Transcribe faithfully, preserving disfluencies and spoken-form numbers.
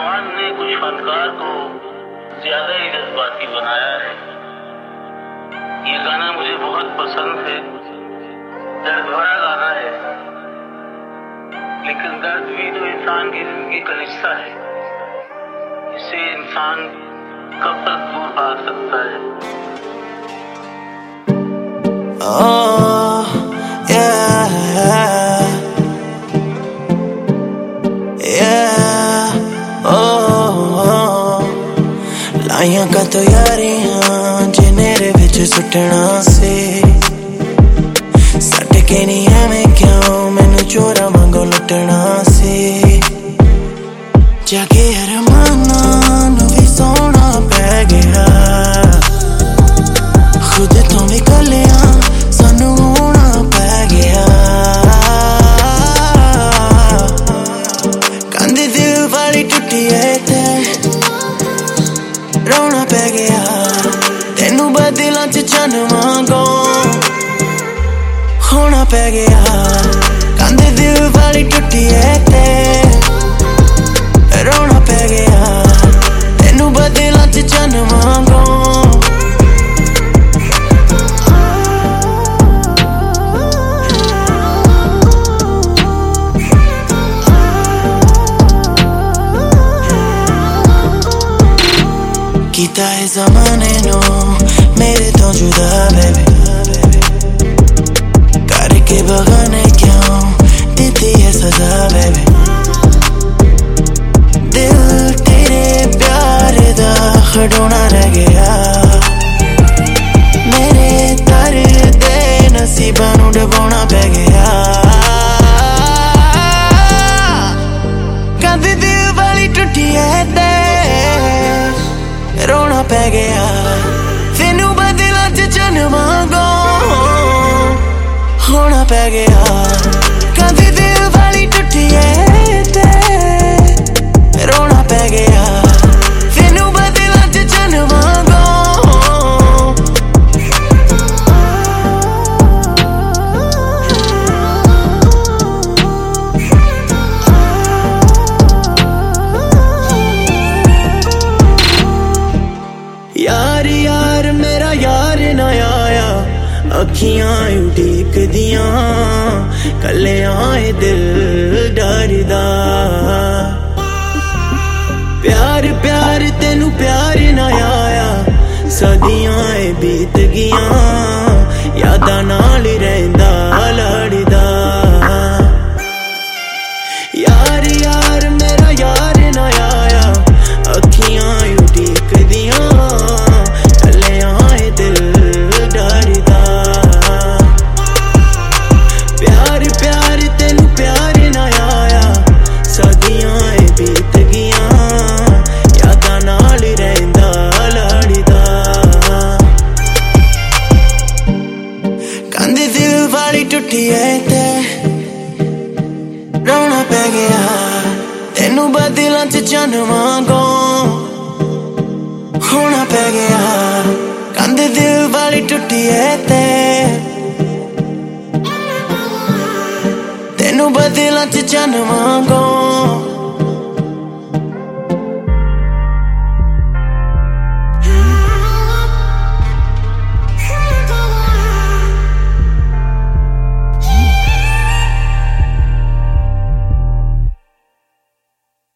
भगवान ने कुछ फनकार को ज्यादा ही जज्बाती बनाया है। ये गाना मुझे बहुत पसंद है, दर्द भरा गाना है, लेकिन दर्द भी तो इंसान की जिंदगी का हिस्सा है। इससे इंसान कब तक दूर भाग सकता है। Oh, yeah, yeah, oh, oh. लाइयां का तो यारियां जिनेरे विच सुटना से सट के नहीं एवें क्यों मैनू चोरा वांगू लुटना से जाके अरमाना नू भी सोना पै गया खुद तो भी कलिया सानू होना पै गया कंध दिल वाली टुटी है ते रोना पै गया तेनू बदलां च चन वांगू होना पै गया कंध दिल वाली टुटी है ते रोना पै गया तेनू बदलां च चन वांगू कीता है ज़माने नो मेरे तो जुदा बेबी करके बगाने क्यों देती है सजा बेबी दिल तेरे प्यार दा खड़ोना रह गया मेरे दर्द दे नसीबां नू डबाउणा पै गया कंध दिल वाली टुटी है ते रोना पै गया तेनू बदलां च चन वांगू होना पै गया कंध दिल वाली टुटी है ते रोना पै गया तेनू बदलां च चन वांगू यार यार मेरा यार ना आया अखियां उड़ीक दियां कले आए दिल डरदा प्यार प्यार तेनू प्यार ना आया सदियां बीत गियां यादां नाल रहिंदा लड़दा यार यार मेरा यार ना आया अखियां उड़ीक दियां कले आए दिल डरदा प्यार प्यार तेनू प्यार ना आया सदियां बीत गियां यादां नाल रहिंदा लड़दा कंध दिल वाली टुटी है ते रोना पै गया तेनू बदलां च चन वांगू होना पै गया कंध दिल वाली टुटी है ते तेनू बदलां च चन वांगू